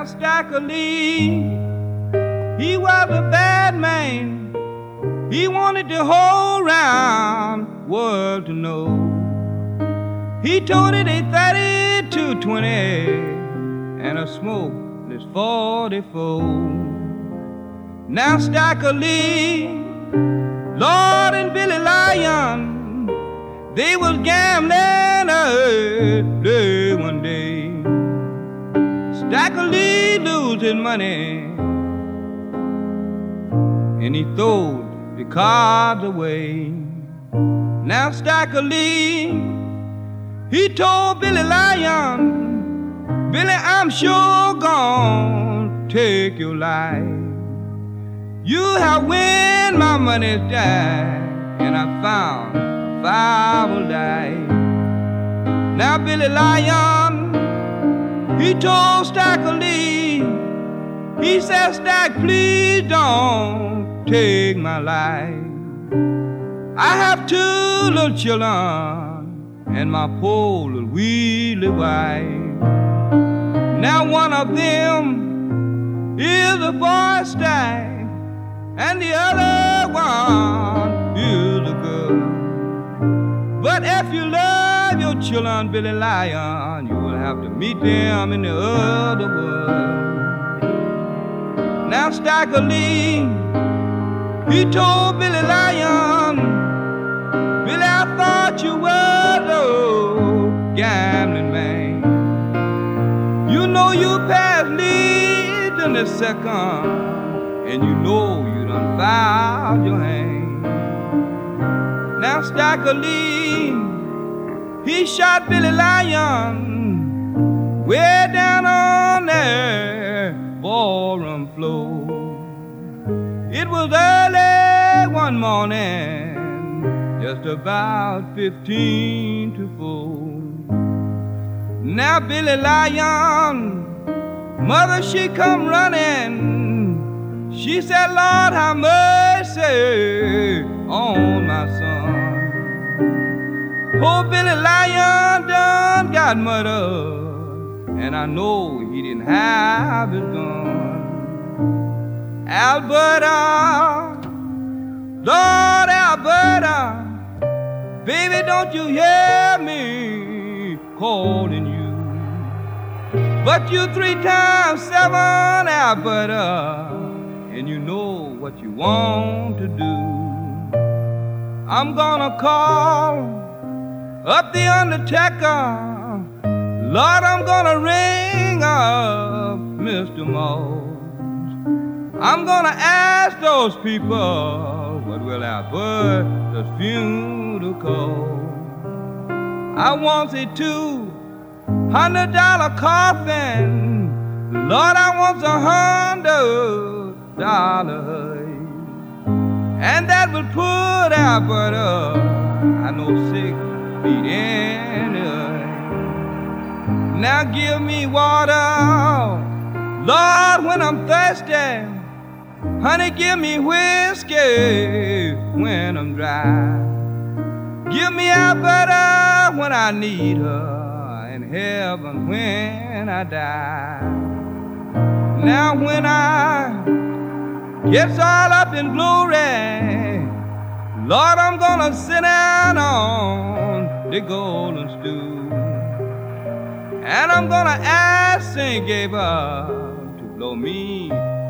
Now Stacker Lee, he was a bad man. He wanted the whole round world to know. He told it a 32-20 and a smokeless 44. Now Stacker Lee, Lord and Billy Lyon, they was gambling early one day. Stacker Lee lose his money and he throwed the cards away. Now Stacker Lee, he told Billy Lyon, Billy, I'm sure gonna take your life. You have win my money's died, and I found a $5 die. Now Billy Lyon, he told Stacker Lee, he said, Stack, please don't take my life. I have 2 little children and my poor little wheelie wife. Now one of them is a boy Stack, and the other one is a girl. But if you love your children, Billy Lyon, you will have to meet them in the other world. Now Stacker Lee, he told Billy Lyon, Billy, I thought you were the gambling man. You know you passed lead in the second, and you know you done fouled your hand. Now Stacker Lee, he shot Billy Lyon way down on the ballroom floor. It was early one morning, just about 15 to 4. Now Billy Lyon, mother, she come running. She said, Lord, have mercy on my son. Poor Billy Lyon done got murdered, and I know he didn't have his gun. Alberta, Lord Alberta, baby, don't you hear me calling you? But you 3 times 7, Alberta, and you know what you want to do. I'm gonna call up the undertaker. Lord, I'm gonna ring up Mr. Moss. I'm gonna ask those people, what will Alberta's funeral cost? I want a $200 coffin. Lord, I want $100. And that will put Alberta, I know, 6 feet in the earth. Now give me water, Lord, when I'm thirsty. Honey, give me whiskey when I'm dry. Give me Alberta when I need her, and heaven when I die. Now when I gets all up in glory, Lord, I'm gonna sit down on the golden stool, and I'm gonna ask St. Gabriel to blow me